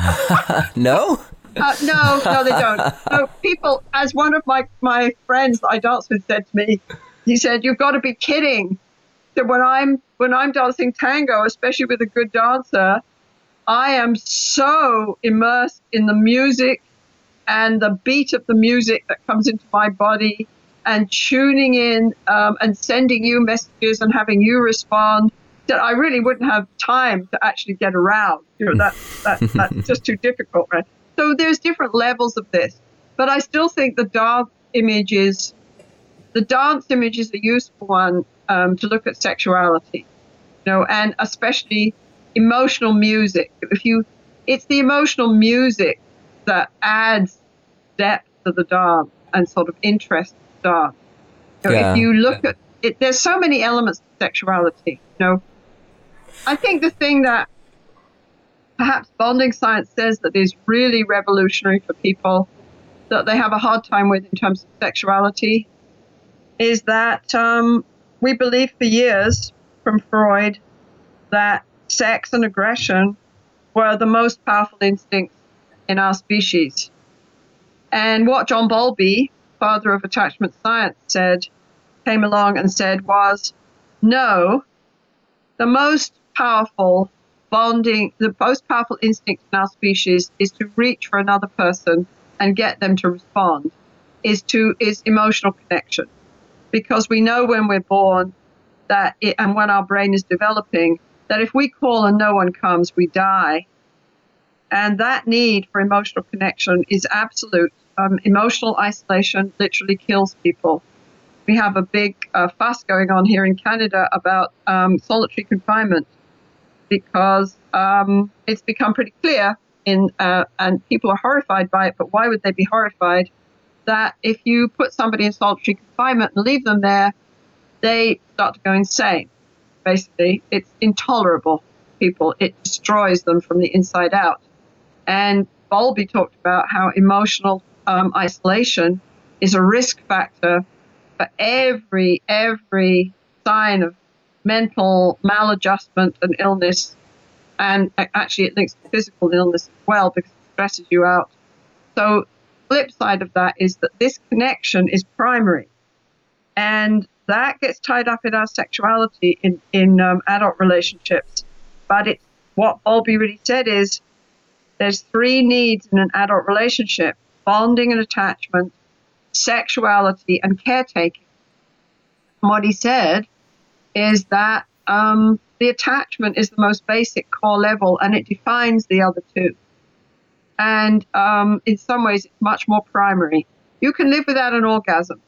No? Uh, no, no, they don't. So people, as one of my, my friends that I dance with said to me, he said, "You've got to be kidding. So when I'm when I'm dancing tango, especially with a good dancer, I am so immersed in the music and the beat of the music that comes into my body, and tuning in um, and sending you messages and having you respond, that I really wouldn't have time to actually get around. You know, that, that that's just too difficult, right?" So there's different levels of this, but I still think the dance image is the dance image is a useful one um, to look at sexuality, you know, and especially emotional music. If you, it's the emotional music that adds depth to the dance and sort of interest. So yeah. If you look at it, there's so many elements of sexuality. You know, I think the thing that perhaps bonding science says that is really revolutionary for people that they have a hard time with in terms of sexuality is that um, we believed for years from Freud that sex and aggression were the most powerful instincts in our species. And what John Bowlby, father of attachment science, said, came along and said was, no, the most powerful bonding, the most powerful instinct in our species is to reach for another person and get them to respond, is to is emotional connection. Because we know when we're born that it, and when our brain is developing, that if we call and no one comes, we die. And that need for emotional connection is absolute. Um, emotional isolation literally kills people. We have a big uh, fuss going on here in Canada about um, solitary confinement because um, it's become pretty clear, in uh, and people are horrified by it, but why would they be horrified? That if you put somebody in solitary confinement and leave them there, they start to go insane. Basically, it's intolerable, people. It destroys them from the inside out. And Bowlby talked about how emotional um, isolation is a risk factor for every every sign of mental maladjustment and illness. And actually, it links to physical illness as well because it stresses you out. So flip side of that is that this connection is primary. And that gets tied up in our sexuality in, in um, adult relationships. But it's what Bowlby really said is, there's three needs in an adult relationship: bonding and attachment, sexuality, and caretaking. And what he said is that um, the attachment is the most basic core level, and it defines the other two. And um, in some ways, it's much more primary. You can live without an orgasm.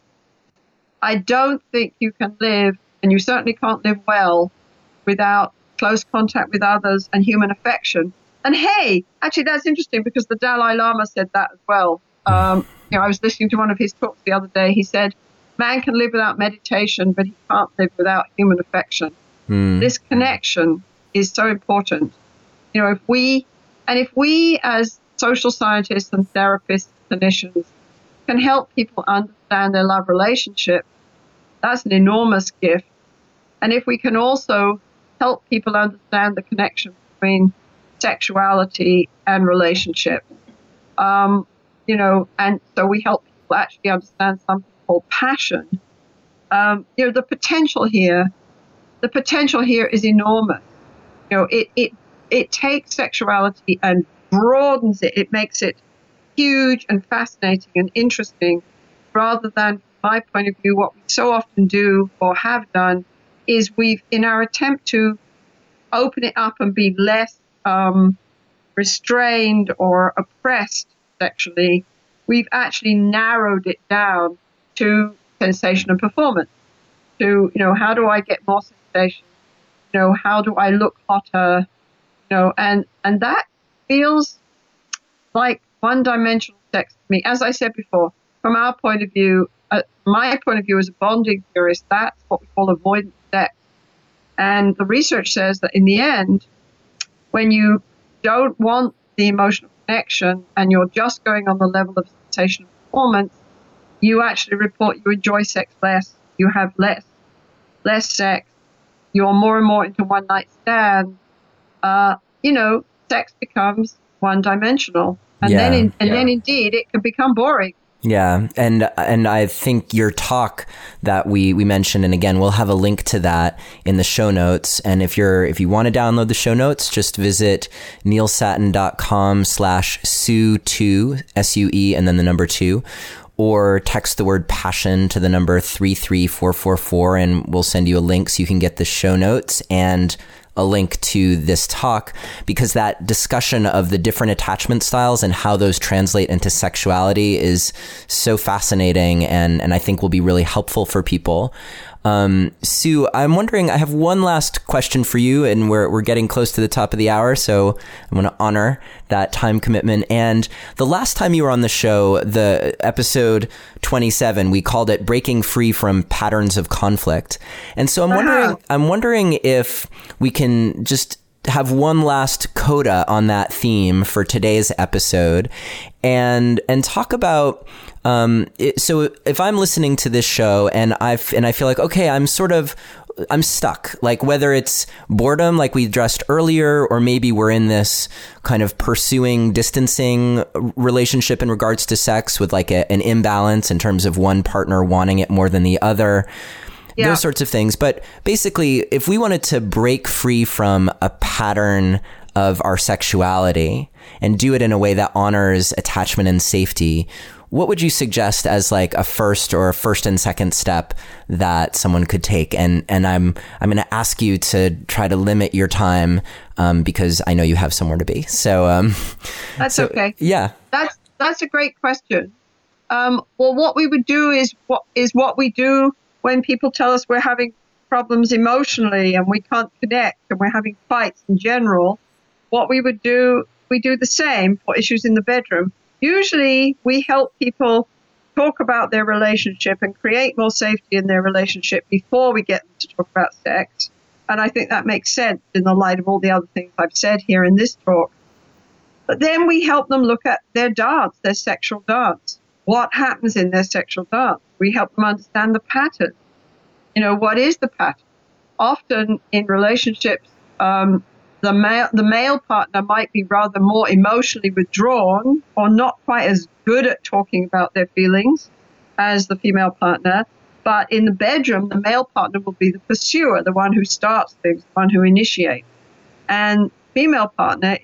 I don't think you can live, and you certainly can't live well, without close contact with others and human affection. And hey, actually, that's interesting because the Dalai Lama said that as well. Um, you know, I was listening to one of his talks the other day. He said, man can live without meditation, but he can't live without human affection. Mm. This connection is so important. You know, if we, and if we as social scientists and therapists, clinicians, can help people understand their love relationship, that's an enormous gift. And if we can also help people understand the connection between sexuality and relationship, um, you know, and so we help people actually understand something called passion. Um, you know, the potential here, the potential here is enormous. You know, it it it takes sexuality and broadens it. It makes it huge and fascinating and interesting, rather than, from my point of view, what we so often do or have done is we've, in our attempt to open it up and be less um, restrained or oppressed sexually, we've actually narrowed it down to sensation and performance. To, you know, how do I get more sensation? You know, how do I look hotter? You know, and, and that feels like one-dimensional sex to me. As I said before, from our point of view, uh, my point of view as a bonding theorist, that's what we call avoidant sex. And the research says that in the end, when you don't want the emotional connection and you're just going on the level of sensation and performance, you actually report you enjoy sex less, you have less, less sex, you're more and more into one-night stand. Uh, you know, sex becomes one-dimensional. And yeah, then, in, and yeah. then, indeed, it can become boring. Yeah, and and I think your talk that we, we mentioned, and again, we'll have a link to that in the show notes. And if you're if you want to download the show notes, just visit neilsattin.com slash sue two, S U E, and then the number two, or text the word passion to the number three three four four four, and we'll send you a link so you can get the show notes and a link to this talk, because that discussion of the different attachment styles and how those translate into sexuality is so fascinating, and, and I think will be really helpful for people. Um, Sue, I'm wondering, I have one last question for you, and we're we're getting close to the top of the hour, so I'm going to honor that time commitment. And the last time you were on the show, the episode twenty-seven, we called it Breaking Free from Patterns of Conflict. And so I'm wondering, uh-huh. I'm wondering if we can just have one last coda on that theme for today's episode, and and talk about um it, so if I'm listening to this show and I've and I feel like, okay, I'm sort of I'm stuck, like whether it's boredom like we addressed earlier, or maybe we're in this kind of pursuing distancing relationship in regards to sex with like a, an imbalance in terms of one partner wanting it more than the other. Yeah. Those sorts of things. But basically, if we wanted to break free from a pattern of our sexuality and do it in a way that honors attachment and safety, what would you suggest as like a first or a first and second step that someone could take? And and I'm I'm going to ask you to try to limit your time um, because I know you have somewhere to be. So um, that's so, okay. Yeah, that's that's a great question. Um, well, what we would do is what is what we do when people tell us we're having problems emotionally and we can't connect and we're having fights in general. What we would do, we do the same for issues in the bedroom. Usually we help people talk about their relationship and create more safety in their relationship before we get them to talk about sex. And I think that makes sense in the light of all the other things I've said here in this talk. But then we help them look at their dance, their sexual dance. What happens in their sexual dance? We help them understand the pattern. You know, what is the pattern? Often in relationships, um, the male the male partner might be rather more emotionally withdrawn or not quite as good at talking about their feelings as the female partner. But in the bedroom, the male partner will be the pursuer, the one who starts things, the one who initiates. And female partner is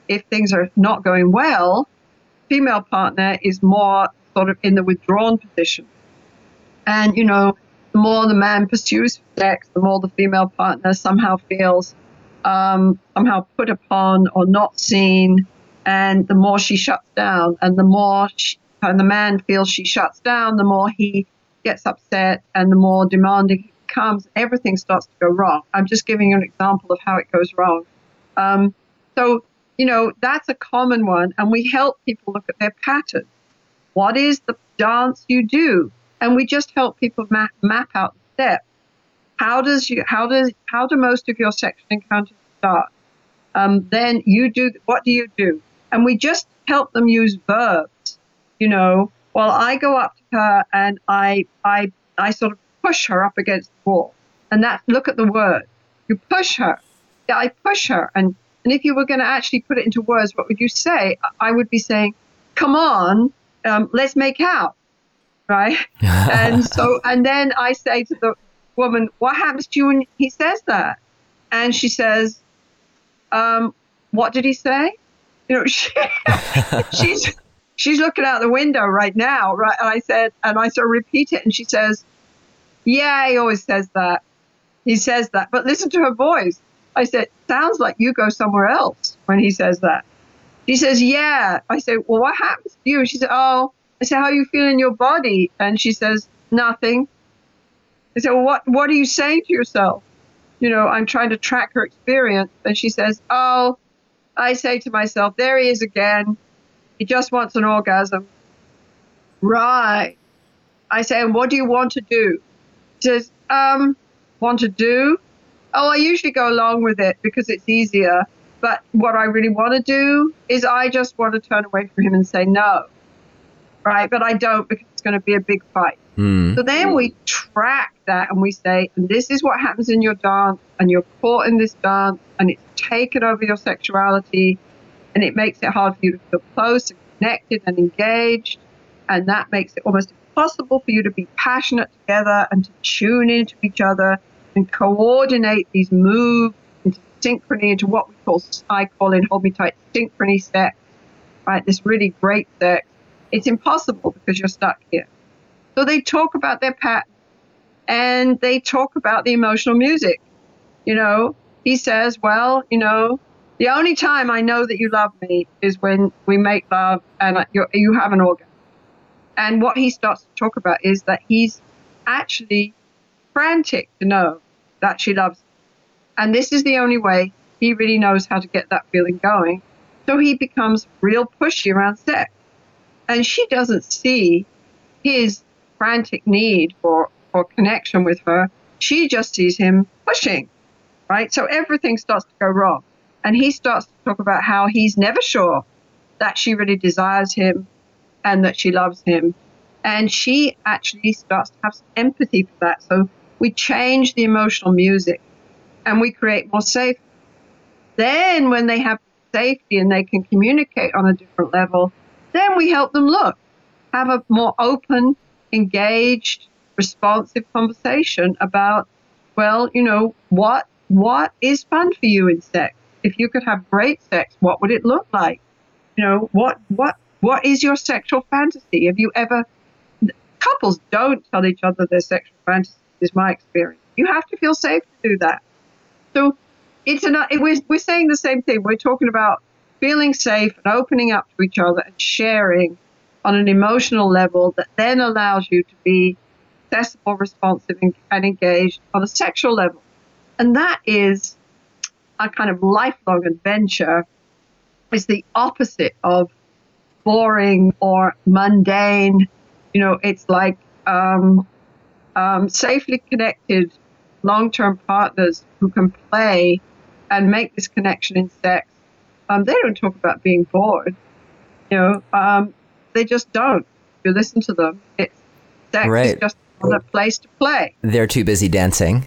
if things are not going well, female partner is more sort of in the withdrawn position. And, you know, the more the man pursues sex, the more the female partner somehow feels um, somehow put upon or not seen, and the more she shuts down, and the more she, and the man feels she shuts down, the more he gets upset, and the more demanding he becomes. Everything starts to go wrong. I'm just giving you an example of how it goes wrong. Um, so, you know, that's a common one, and we help people look at their patterns. What is the dance you do? And we just help people map, map out the steps. How does you? How does? How do most of your sexual encounters start? Um, then you do. What do you do? And we just help them use verbs. You know, well, I go up to her and I, I, I sort of push her up against the wall. And that. Look at the word. You push her. Yeah, I push her. And and if you were going to actually put it into words, what would you say? I would be saying, "Come on, um, let's make out." Right? And so, and then I say to the woman, what happens to you when he says that? And she says, um, what did he say? You know, she, she's, she's looking out the window right now. Right. And I said, and I sort of repeat it. And she says, yeah, he always says that. He says that, but listen to her voice. I said, sounds like you go somewhere else when he says that. She says, yeah. I said, well, what happens to you? She said, oh, I said, how are you feeling in your body? And she says, nothing. I said, well, what, what are you saying to yourself? You know, I'm trying to track her experience. And she says, oh, I say to myself, there he is again. He just wants an orgasm. Right. I say, and what do you want to do? She says, um, want to do? Oh, I usually go along with it because it's easier. But what I really want to do is I just want to turn away from him and say no. Right, but I don't because it's going to be a big fight. Mm. So then we track that and we say, and this is what happens in your dance, and you're caught in this dance, and it's taken over your sexuality, and it makes it hard for you to feel close and connected and engaged, and that makes it almost impossible for you to be passionate together and to tune into each other and coordinate these moves into synchrony, into what we call, I call in Hold Me Tight, synchrony sex, right? This really great sex. It's impossible because you're stuck here. So they talk about their pattern and they talk about the emotional music. You know, he says, well, you know, the only time I know that you love me is when we make love and you you have an orgasm. And what he starts to talk about is that he's actually frantic to know that she loves him. And this is the only way he really knows how to get that feeling going. So he becomes real pushy around sex. And she doesn't see his frantic need for, for connection with her. She just sees him pushing, right? So everything starts to go wrong. And he starts to talk about how he's never sure that she really desires him and that she loves him. And she actually starts to have some empathy for that. So we change the emotional music and we create more safety. Then when they have safety and they can communicate on a different level, then we help them look, have a more open, engaged, responsive conversation about, well, you know, what what is fun for you in sex? If you could have great sex, what would it look like? You know, what what what is your sexual fantasy? Have you ever, couples don't tell each other their sexual fantasies, is my experience. You have to feel safe to do that. So it's an, it, we're, we're saying the same thing. We're talking about feeling safe and opening up to each other and sharing on an emotional level that then allows you to be accessible, responsive, and, and engaged on a sexual level. And that is a kind of lifelong adventure. It's the opposite of boring or mundane. You know, it's like um, um, safely connected long-term partners who can play and make this connection in sex. Um, they don't talk about being bored, you know, um, they just don't. If you listen to them, it's sex right. is just another place to play. They're too busy dancing.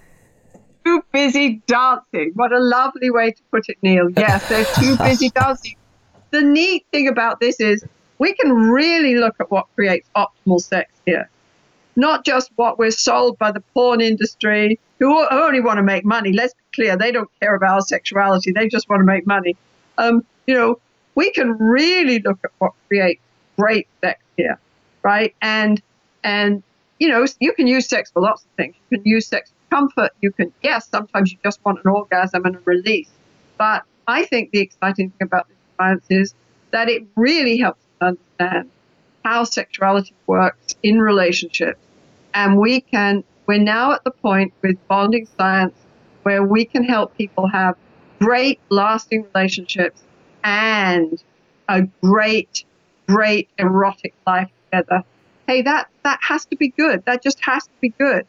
Too busy dancing. What a lovely way to put it, Neil. Yes, they're too busy dancing. The neat thing about this is we can really look at what creates optimal sex here. Not just what we're sold by the porn industry, who only want to make money. Let's be clear, they don't care about our sexuality. They just want to make money. Um, you know, we can really look at what creates great sex here, right? And, and you know, you can use sex for lots of things. You can use sex for comfort. You can, yes, sometimes you just want an orgasm and a release. But I think the exciting thing about this science is that it really helps us understand how sexuality works in relationships. And we can, we're now at the point with bonding science where we can help people have great, lasting relationships and a great, great erotic life together. Hey, that, that has to be good. That just has to be good.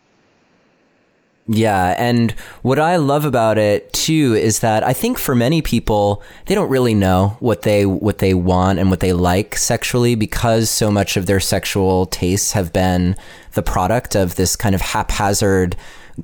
Yeah, and what I love about it too is that I think for many people, they don't really know what they what they want and what they like sexually, because so much of their sexual tastes have been the product of this kind of haphazard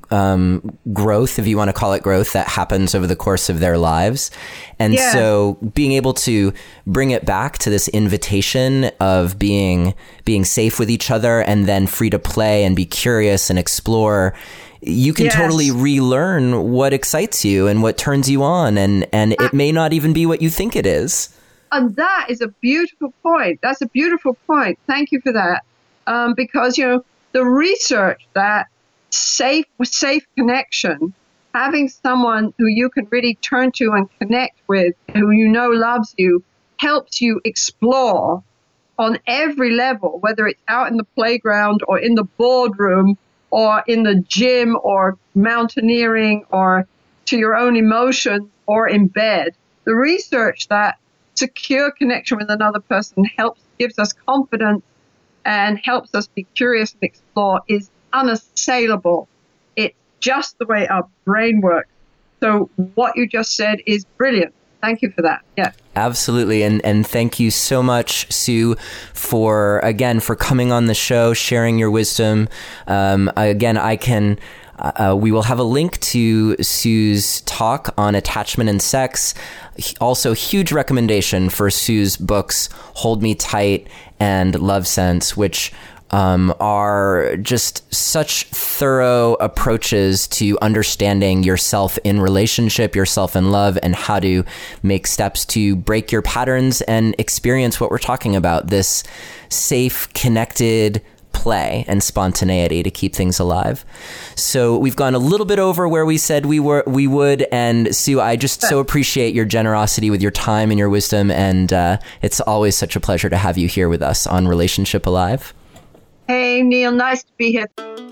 um, growth, if you want to call it growth, that happens over the course of their lives. And yeah. so being able to bring it back to this invitation of being being safe with each other and then free to play and be curious and explore, you can yes. totally relearn what excites you and what turns you on, and, and it may not even be what you think it is. And that is a beautiful point. That's a beautiful point. Thank you for that. Um, because, you know, the research that safe, safe connection, having someone who you can really turn to and connect with, who you know loves you, helps you explore on every level, whether it's out in the playground or in the boardroom or in the gym or mountaineering or to your own emotions or in bed. The research that secure connection with another person helps, gives us confidence and helps us be curious and explore is unassailable. It's just the way our brain works. So what you just said is brilliant. Thank you for that. Yeah. Absolutely. And and thank you so much, Sue, for, again, for coming on the show, sharing your wisdom. Um, again, I can, uh, we will have a link to Sue's talk on attachment and sex. Also, huge recommendation for Sue's books, Hold Me Tight and Love Sense, which Um, are just such thorough approaches to understanding yourself in relationship, yourself in love, and how to make steps to break your patterns and experience what we're talking about, this safe, connected play and spontaneity to keep things alive. So we've gone a little bit over where we said we were, we would. And Sue, I just so appreciate your generosity with your time and your wisdom. And uh, it's always such a pleasure to have you here with us on Relationship Alive. Hey, Neil, nice to be here.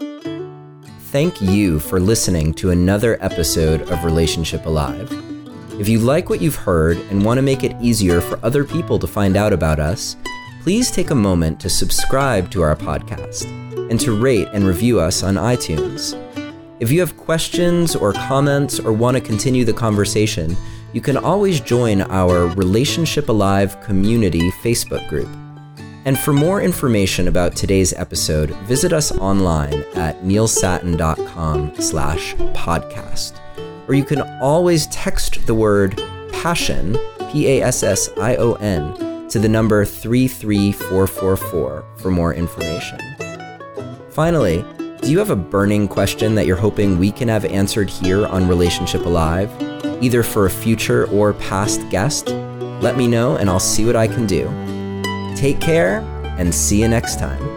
Thank you for listening to another episode of Relationship Alive. If you like what you've heard and want to make it easier for other people to find out about us, please take a moment to subscribe to our podcast and to rate and review us on iTunes. If you have questions or comments or want to continue the conversation, you can always join our Relationship Alive community Facebook group. And for more information about today's episode, visit us online at neilsattin.com slash podcast. Or you can always text the word passion, P A S S I O N, to the number three three four four four for more information. Finally, do you have a burning question that you're hoping we can have answered here on Relationship Alive, either for a future or past guest? Let me know and I'll see what I can do. Take care and see you next time.